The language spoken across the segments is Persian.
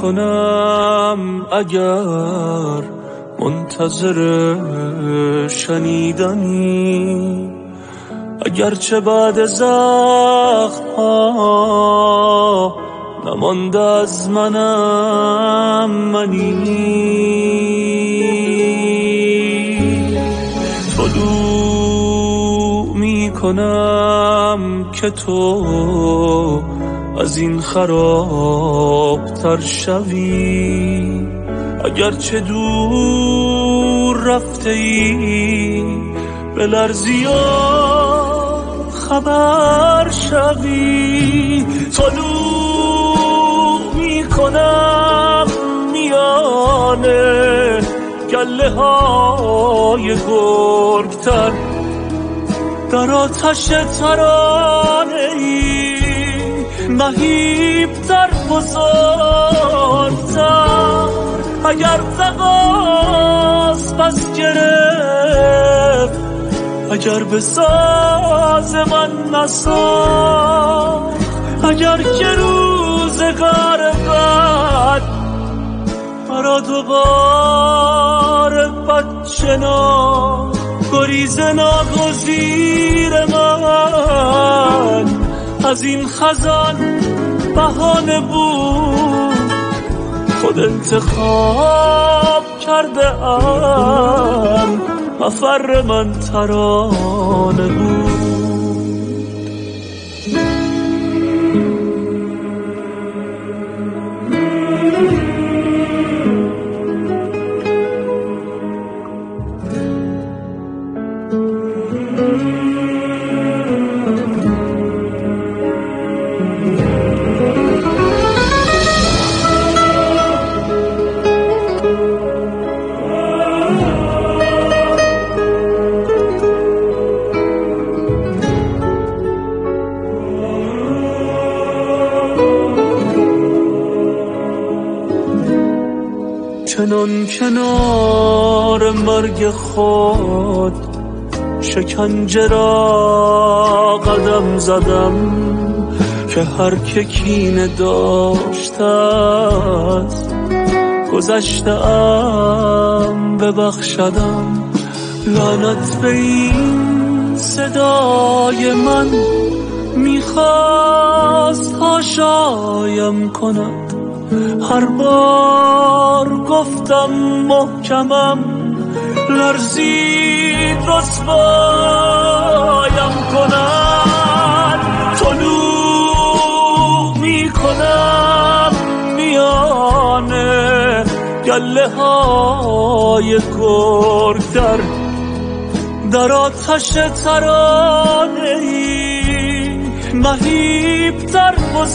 کنم اگر منتظر شنیدنی، اگرچه بعد زخم‌ها نمانده از منم منی. طلوع می کنم که تو از این خرابتر شوی، اگرچه دور رفته ای به لرزی و خبر شوی. طلوع می کنم میانه گله های گرگتر، در آتش ترانه ای مهیبتر بزرگتر. اگر تقاس پس گرفت، اگر به ساز من نساخت، اگر که روزگار بد مرا دوباره بد شناخت، گریز ناگزیر من از این خزان بهانه بود. خود انتخاب کرده ام، مفر من ترانه بود. چنان کنار مرگ خود شکنجه را قدم زدم، که هر که کینه داشتت گذشته‌ام ببخشدم. لعنت به این صدای من میخواست هاشایم کند، هر بار گفتم محکمم لرزید رسوایم کند. طلوع می کنم میانه گله های گرگتر، در آتش ترانه ای مهیبتر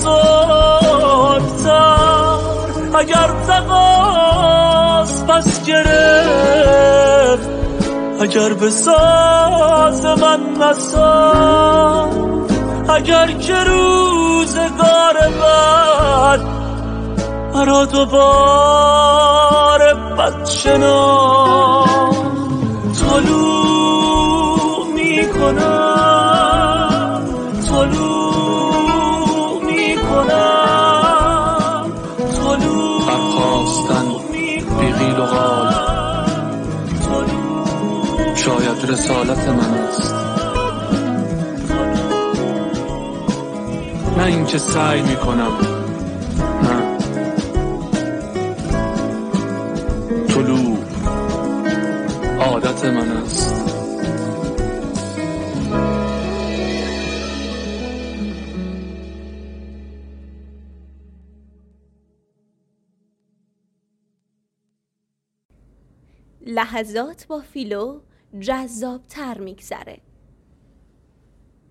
بزرگتر. اگر تقاس پس گرفت، اگر به ساز من نساخت، اگر که روزگار بد مرا دوباره بد شناخت، طلوع می کنم، طلوع می کنم، طلوع برخواستن بی قیل و قال شاید رسالت من است، نه اینکه سعی می کنم. نه، طلوع عادت من است. لحظات با فیلو جذاب‌تر می‌گذره.